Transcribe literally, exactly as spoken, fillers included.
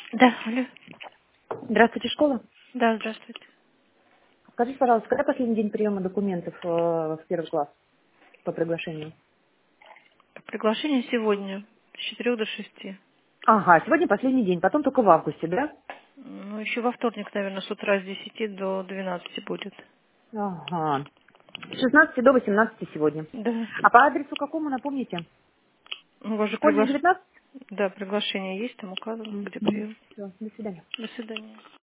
Да, алло. Здравствуйте, школа. Да, здравствуйте. Скажите, пожалуйста, когда последний день приема документов э, в первый класс по приглашению? Приглашение сегодня с четырех до шести. Ага, сегодня последний день, потом только в августе, да? Ну, еще во вторник, наверное, с утра с десяти до двенадцати будет. Ага. С шестнадцати до восемнадцати сегодня. Да. А по адресу какому, напомните? У вас же Школьная приглаш... девятнадцать? Да, приглашение есть, там указано, где прием. Все, до свидания. До свидания.